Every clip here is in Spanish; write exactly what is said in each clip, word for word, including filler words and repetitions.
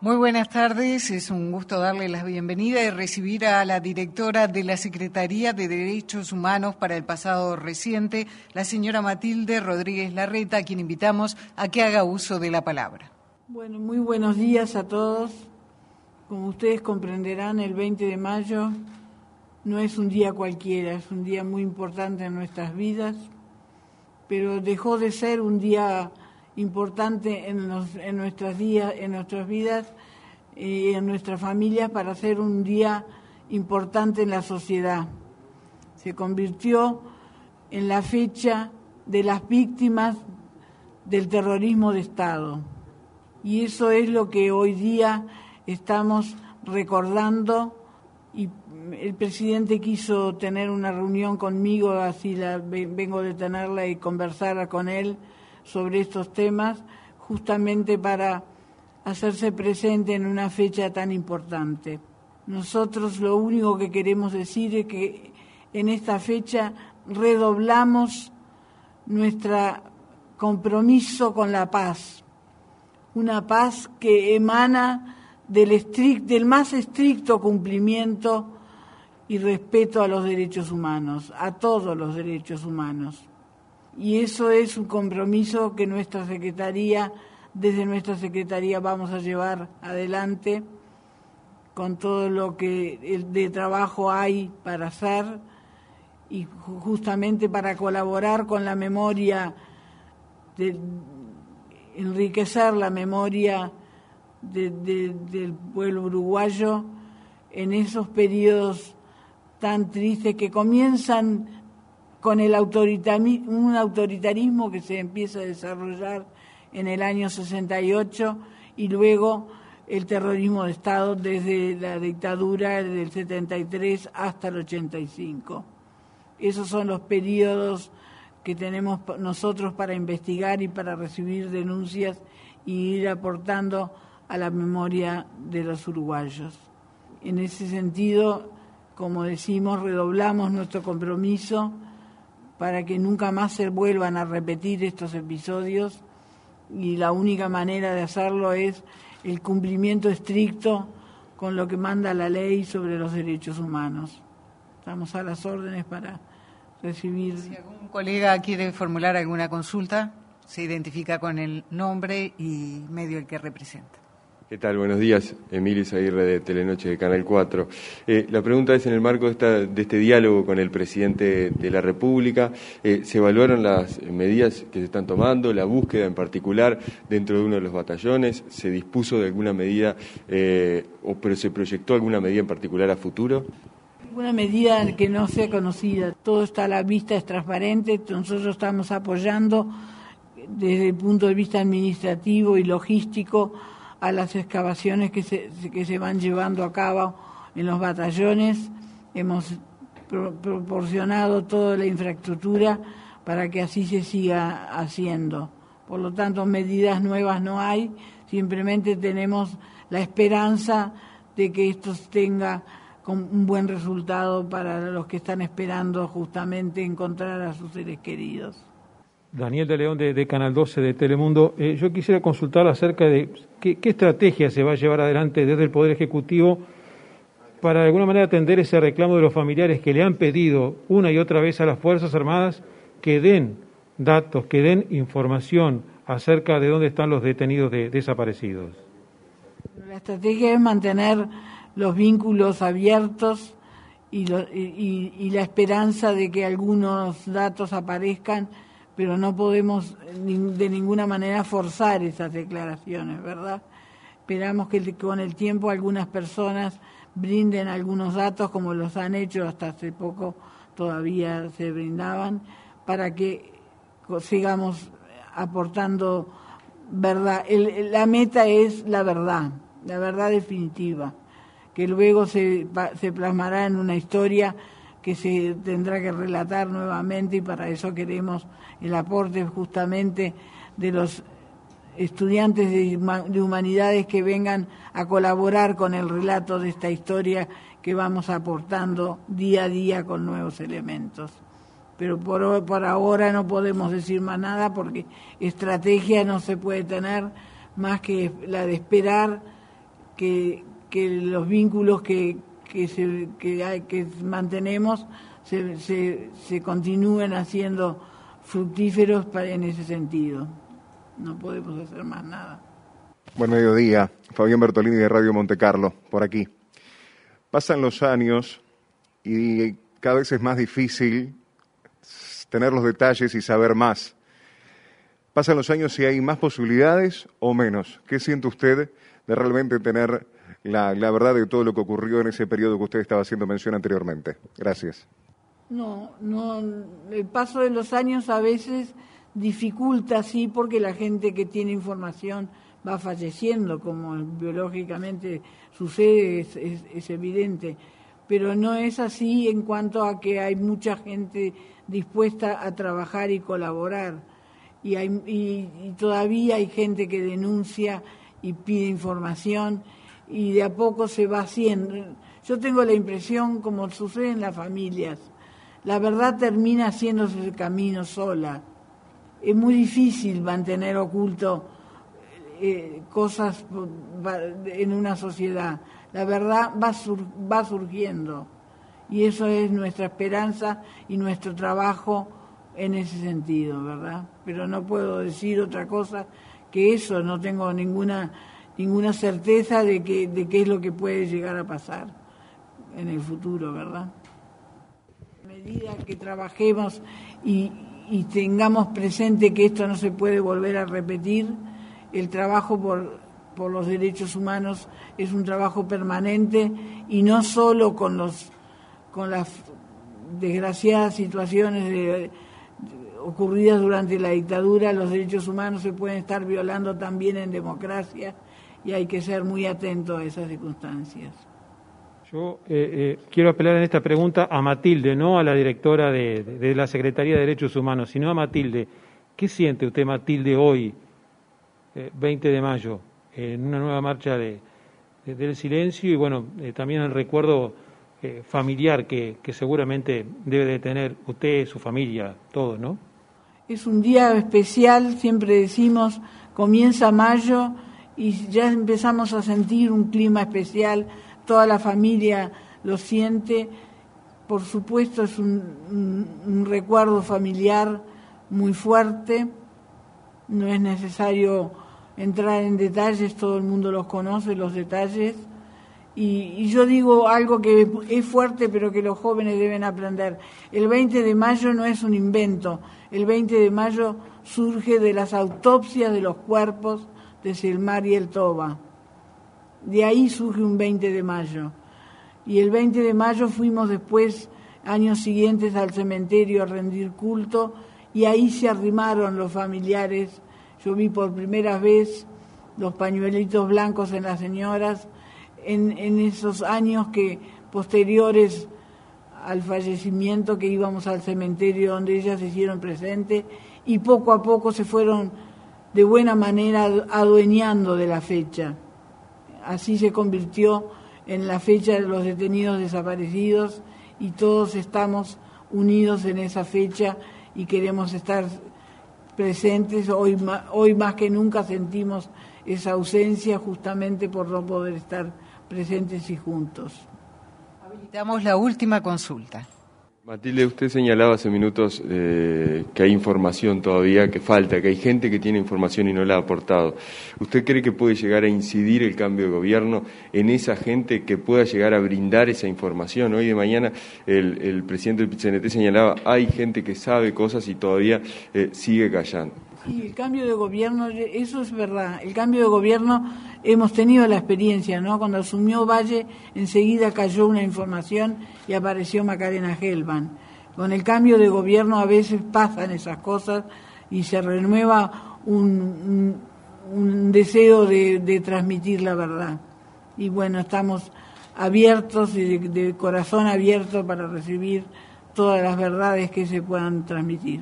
Muy buenas tardes, es un gusto darle la bienvenida y recibir a la directora de la Secretaría de Derechos Humanos para el pasado reciente, la señora Matilde Rodríguez Larreta, a quien invitamos a que haga uso de la palabra. Bueno, muy buenos días a todos. Como ustedes comprenderán, el veinte de mayo no es un día cualquiera, es un día muy importante en nuestras vidas, pero dejó de ser un día importante en, los, en, nuestras, días, en nuestras vidas y en nuestras familias para ser un día importante en la sociedad. Se convirtió en la fecha de las víctimas del terrorismo de Estado. Y eso es lo que hoy día estamos recordando, y el presidente quiso tener una reunión conmigo, así la, vengo de tenerla y conversar con él sobre estos temas, justamente para hacerse presente en una fecha tan importante. Nosotros lo único que queremos decir es que en esta fecha redoblamos nuestro compromiso con la paz, una paz que emana del, estrict, del más estricto cumplimiento y respeto a los derechos humanos, a todos los derechos humanos. Y eso es un compromiso que nuestra Secretaría, desde nuestra Secretaría vamos a llevar adelante con todo lo que de trabajo hay para hacer y justamente para colaborar con la memoria, de, enriquecer la memoria de, de, del pueblo uruguayo en esos periodos tan tristes que comienzan con el autoritarismo, un autoritarismo que se empieza a desarrollar en el año sesenta y ocho y luego el terrorismo de Estado desde la dictadura del setenta y tres hasta el ochenta y cinco. Esos son los periodos que tenemos nosotros para investigar y para recibir denuncias y ir aportando a la memoria de los uruguayos. En ese sentido, como decimos, redoblamos nuestro compromiso para que nunca más se vuelvan a repetir estos episodios, y la única manera de hacerlo es el cumplimiento estricto con lo que manda la ley sobre los derechos humanos. Estamos a las órdenes para recibir. Si algún colega quiere formular alguna consulta, se identifica con el nombre y medio el que representa. ¿Qué tal? Buenos días, Emilio Izaguirre de Telenoche de Canal cuatro. Eh, la pregunta es, en el marco de, esta, de este diálogo con el presidente de la República, eh, ¿se evaluaron las medidas que se están tomando, la búsqueda en particular dentro de uno de los batallones? ¿Se dispuso de alguna medida, eh, o pero se proyectó alguna medida en particular a futuro? Una medida que no sea conocida, todo está a la vista, es transparente, nosotros estamos apoyando desde el punto de vista administrativo y logístico a las excavaciones que se, que se van llevando a cabo en los batallones. Hemos pro, proporcionado toda la infraestructura para que así se siga haciendo. Por lo tanto, medidas nuevas no hay, simplemente tenemos la esperanza de que esto tenga un buen resultado para los que están esperando justamente encontrar a sus seres queridos. Daniel de León de, de Canal doce de Telemundo. Eh, yo quisiera consultar acerca de qué, qué estrategia se va a llevar adelante desde el Poder Ejecutivo para de alguna manera atender ese reclamo de los familiares que le han pedido una y otra vez a las Fuerzas Armadas que den datos, que den información acerca de dónde están los detenidos de, desaparecidos. La estrategia es mantener los vínculos abiertos y, lo, y, y la esperanza de que algunos datos aparezcan, pero no podemos de ninguna manera forzar esas declaraciones, ¿verdad? Esperamos que con el tiempo algunas personas brinden algunos datos, como los han hecho hasta hace poco, todavía se brindaban, para que sigamos aportando verdad. El, la meta es la verdad, la verdad definitiva, que luego se, se plasmará en una historia que se tendrá que relatar nuevamente, y para eso queremos el aporte justamente de los estudiantes de, de humanidades que vengan a colaborar con el relato de esta historia que vamos aportando día a día con nuevos elementos. Pero por, por ahora no podemos decir más nada, porque estrategia no se puede tener más que la de esperar que, que los vínculos que, que, se, que, hay, que mantenemos se, se, se continúen haciendo fructíferos para, en ese sentido. No podemos hacer más nada. Buen mediodía, Fabián Bertolini de Radio Monte Carlo, por aquí. Pasan los años y cada vez es más difícil tener los detalles y saber más. Pasan los años y hay más posibilidades o menos. ¿Qué siente usted de realmente tener la, la verdad de todo lo que ocurrió en ese periodo que usted estaba haciendo mención anteriormente? Gracias. No, no, el paso de los años a veces dificulta, sí, porque la gente que tiene información va falleciendo, como biológicamente sucede, es, es, es evidente. Pero no es así en cuanto a que hay mucha gente dispuesta a trabajar y colaborar. Y, hay, y, y todavía hay gente que denuncia y pide información y de a poco se va haciendo. Yo tengo la impresión, como sucede en las familias, la verdad termina haciéndose el camino sola. Es muy difícil mantener oculto eh, cosas en una sociedad. La verdad va, sur, va surgiendo y eso es nuestra esperanza y nuestro trabajo en ese sentido, ¿verdad? Pero no puedo decir otra cosa que eso, no tengo ninguna ninguna certeza de que de qué es lo que puede llegar a pasar en el futuro, ¿verdad? A medida que trabajemos y, y tengamos presente que esto no se puede volver a repetir, el trabajo por, por los derechos humanos es un trabajo permanente y no solo con los con las desgraciadas situaciones de, ocurridas durante la dictadura. Los derechos humanos se pueden estar violando también en democracia y hay que ser muy atento a esas circunstancias. Yo eh, eh, quiero apelar en esta pregunta a Matilde, no a la directora de, de, de la Secretaría de Derechos Humanos, sino a Matilde. ¿Qué siente usted, Matilde, hoy, eh, veinte de mayo, en una nueva marcha de, de, del silencio y bueno, eh, también el recuerdo eh, familiar que, que seguramente debe de tener usted, su familia, todos, ¿no? Es un día especial, siempre decimos, comienza mayo y ya empezamos a sentir un clima especial, toda la familia lo siente. Por supuesto es un, un, un recuerdo familiar muy fuerte, no es necesario entrar en detalles, todo el mundo los conoce, los detalles, y, y yo digo algo que es fuerte pero que los jóvenes deben aprender. El veinte de mayo no es un invento, el veinte de mayo surge de las autopsias de los cuerpos de Selmar y el Toba. De ahí surge un veinte de mayo. Y el veinte de mayo fuimos después, años siguientes, al cementerio a rendir culto, y ahí se arrimaron los familiares. Yo vi por primera vez los pañuelitos blancos en las señoras, en, en esos años que posteriores al fallecimiento, que íbamos al cementerio donde ellas se hicieron presentes, y poco a poco se fueron de buena manera adueñando de la fecha. Así se convirtió en la fecha de los detenidos desaparecidos y todos estamos unidos en esa fecha y queremos estar presentes. Hoy, hoy más que nunca sentimos esa ausencia justamente por no poder estar presentes y juntos. Habilitamos la última consulta. Matilde, usted señalaba hace minutos eh, que hay información todavía, que falta, que hay gente que tiene información y no la ha aportado. ¿Usted cree que puede llegar a incidir el cambio de gobierno en esa gente que pueda llegar a brindar esa información? Hoy de mañana el, el presidente del P C N T señalaba, hay gente que sabe cosas y todavía eh, sigue callando. Sí, el cambio de gobierno, eso es verdad. El cambio de gobierno, hemos tenido la experiencia, ¿no? Cuando asumió Valle, enseguida cayó una información y apareció Macarena Gelman. Con el cambio de gobierno a veces pasan esas cosas y se renueva un, un, un deseo de, de transmitir la verdad. Y bueno, estamos abiertos y de, de corazón abierto para recibir todas las verdades que se puedan transmitir.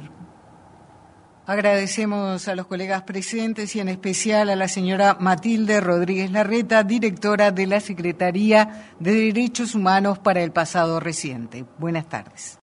Agradecemos a los colegas presentes y en especial a la señora Matilde Rodríguez Larreta, directora de la Secretaría de Derechos Humanos para el pasado reciente. Buenas tardes.